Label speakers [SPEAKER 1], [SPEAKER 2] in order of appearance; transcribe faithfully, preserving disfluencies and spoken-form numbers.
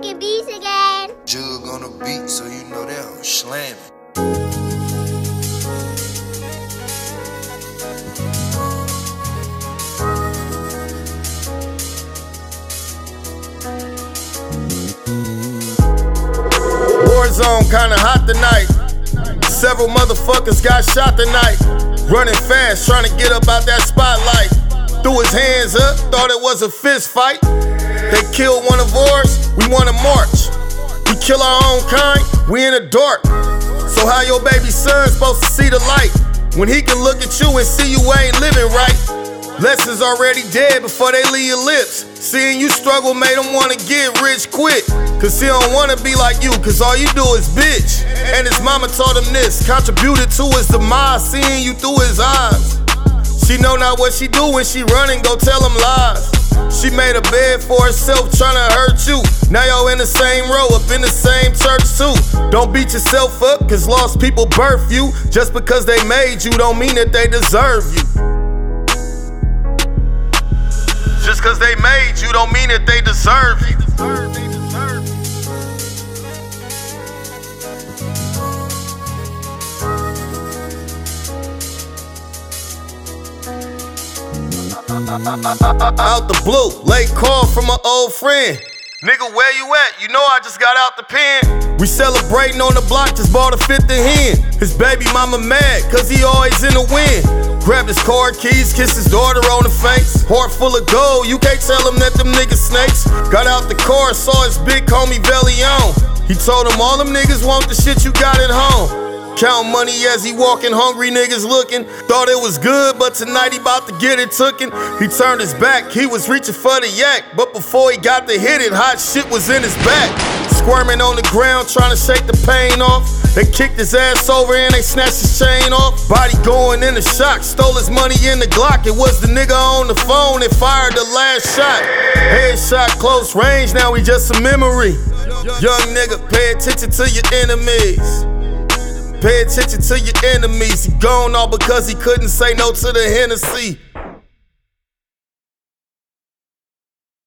[SPEAKER 1] making beats again.
[SPEAKER 2] Jug on the beat, so you know that I'm slamming.
[SPEAKER 3] Warzone kinda hot tonight. Several motherfuckers got shot tonight. Running fast, trying to get up out that spotlight. Threw his hands up, thought it was a fist fight. They killed one of ours, we wanna march. We kill our own kind, we in the dark. So how your baby son supposed to see the light when he can look at you and see you ain't living right? Lessons already dead before they leave your lips. Seeing you struggle made him wanna get rich quick. Cause he don't wanna be like you, cause all you do is bitch. And his mama taught him this, contributed to his demise, seeing you through his eyes. She know not what she do when she running, go tell him lies. She made a bed for herself, tryna hurt you. Now y'all in the same row, up in the same church too. Don't beat yourself up, cause lost people birth you. Just because they made you don't mean that they deserve you. Just cause they made you don't mean that they deserve you. Out the blue, late call from an old friend. Nigga, where you at? You know I just got out the pen. We celebrating on the block, just bought a fifth of hen. His baby mama mad, cause he always in the wind. Grabbed his car keys, kissed his daughter on the face. Heart full of gold, you can't tell him that them niggas snakes. Got out the car, saw his big homie Velion. He told him all them niggas want the shit you got at home. Count money as he walking, hungry niggas looking. Thought it was good, but tonight he bout to get it tooken. He turned his back, he was reaching for the yak. But before he got to hit it, hot shit was in his back. Squirming on the ground, trying to shake the pain off. They kicked his ass over and they snatched his chain off. Body going into shock, stole his money in the Glock. It was the nigga on the phone that fired the last shot. Headshot close range, now he just a memory. Young nigga, pay attention to your enemies. Pay attention to your enemies. He gone all because he couldn't say no to the Hennessy.